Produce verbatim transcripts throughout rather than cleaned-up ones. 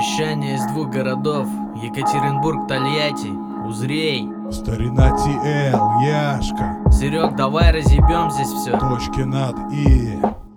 Вещание из двух городов: Екатеринбург, Тольятти. Узрей. Старина Ти Эл, Яшка. Серег, давай разъебем здесь все. Точки над И.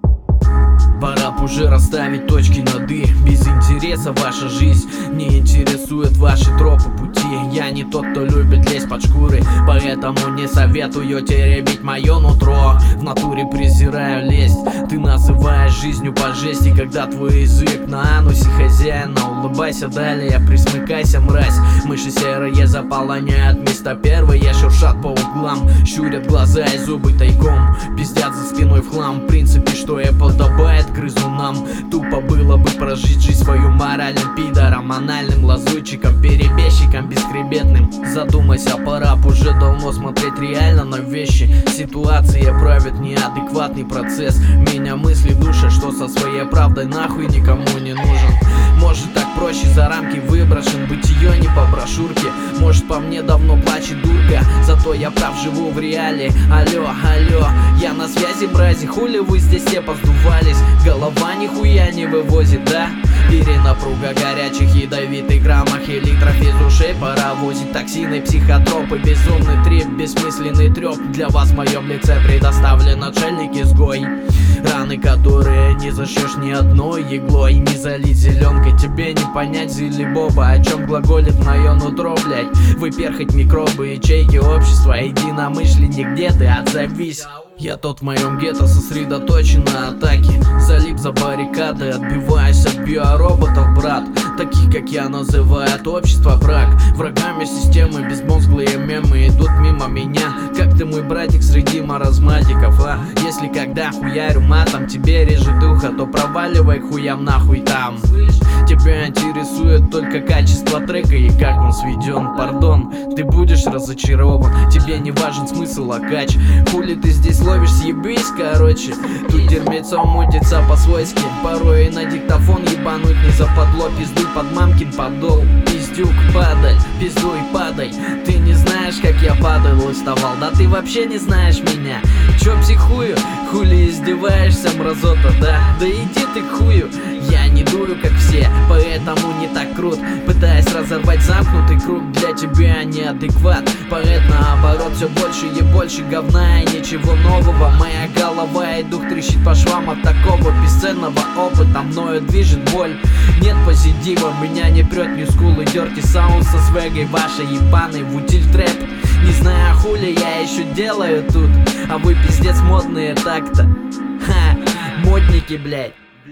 Пора б уже расставить точки над И. Без интереса ваша жизнь не интересует ваши тропы пути. Я не тот, кто любит лезть под шкуры, поэтому не советую теребить мое нутро. В натуре презираю лесть. Ты называешь жизнью по жести, когда твой язык на анусе хозяина. Улыбайся далее, присмыкайся, мразь. Мыши серые заполоняют место первые, шуршат по углам, щурят глаза и зубы тайком, пиздят за спиной в хлам. В принципе, что и подобает грызунам. Тупо было бы прожить жизнь свою моральным пидором, анальным лазутчиком, перебежчиком бесхребетным. Задумайся, пора б уже давно смотреть реально на вещи. Ситуация правит неадекватный процесс. Меня мысли душат, что со своей правдой нахуй никому не нужен. Может, так проще, за рамки выброшен, бытие не по брошюрке. Может, по мне давно плачет дурка, зато я прав, живу в реале. Алло, алло, я на связи, брази, хули вы здесь все поздувались? Голова нихуя не вывозит, да? Перенапруга горячих ядовитых граммах и литров из ушей паровозит токсины, психотропы, безумный трип, бессмысленный треп. Для вас в моем лице предоставлен отшельник-изгой. Раны, которые не зашьешь ни одной иглой, не залить зеленкой, тебе не понять зили-боба, о чем глаголит мое нутро, блять. Выперхать микробы, ячейки общества, единомышленник, где ты, отзовись. Я тот в моем гетто сосредоточен на атаке, залип за баррикады, отбиваюсь от биороботов, брат. Таких, как я, называют общество враг. Врагами системы безмозглые мемы идут мимо меня. Как ты, мой братик, среди маразматиков, а? Если когда хуярю матом, тебе режет ухо, то проваливай хуям нахуй там. Тебя интересует только качество трека и как он сведен. Пардон, ты будешь разочарован, тебе не важен смысл, а кач. Хули ты здесь ловишь, съебись, короче. Тут дерьмецо мутится по-свойски, порой и на диктофон ебануть не западло. Пиздуй под мамкин подол, пиздюк, падаль, пиздуй, падай. Ты не знаешь, как я падал и вставал, да ты вообще не знаешь меня. Чё психую, хули издеваешься, мразота, да? Да иди ты к хую, я не дую, как все, поэтому не так крут. Пытаясь разорвать замкнутый круг, для тебя неадекват. Поэт наоборот, все больше и больше говна и ничего нового. Моя голова и дух трещит по швам от такого бесценного опыта. Мною движет боль, нет позитива, меня не прет ни скулы, дерти саунд со свегой вашей ебаной в утиль трэп. Не знаю, хули я еще делаю тут, а вы пиздец модные так-то. Ха, модники, блять.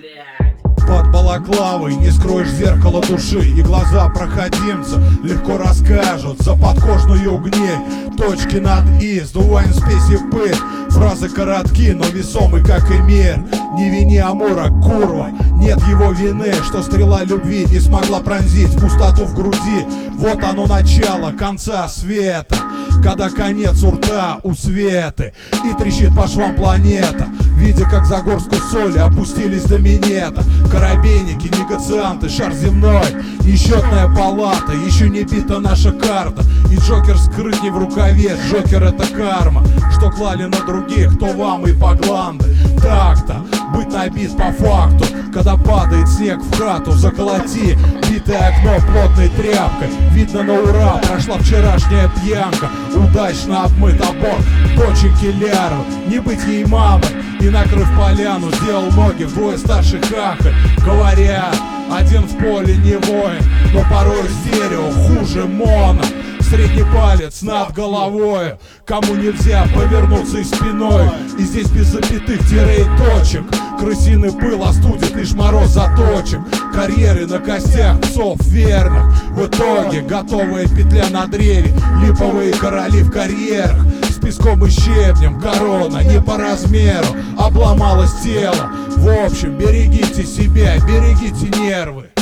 Под балаклавой не скроешь зеркало души, и глаза проходимца легко расскажут за подкожную гниль. Точки над И, сдуваем спеси пыль. Фразы коротки, но весомы, как и мир. Не вини Амура, курва, нет его вины, что стрела любви не смогла пронзить пустоту в груди. Вот оно начало конца света, когда конец у рта у Светы, и трещит по швам планета, видя, как за горстку соли опустились до минета. Коробейники, негацианты, шар земной, несчетная палата, еще не бита наша карта. И Джокер скрыт не в рукаве, Джокер это карма, что клали на других, то вам и по гланды. Так-то, быть набит по факту, когда падает снег в хату, заколоти битое окно плотной тряпкой. Видно на ура, прошла вчерашняя пьянка, удачно обмыт аборт доченьки Ляру. Не быть ей мамой, и накрыв поляну, сделал ноги вдвое старше хахаль. Говорят, один в поле не воин, но порой стерео хуже моно. Средний палец над головой, кому нельзя повернуться и спиной. И здесь без запятых тире и точек, крысиный пыл остудит лишь мороз заточек. Карьеры на костях псов верных, в итоге готовая петля на древе. Липовые короли в карьерах, с песком и щебнем корона не по размеру, обломалось тело. В общем, берегите себя, берегите нервы.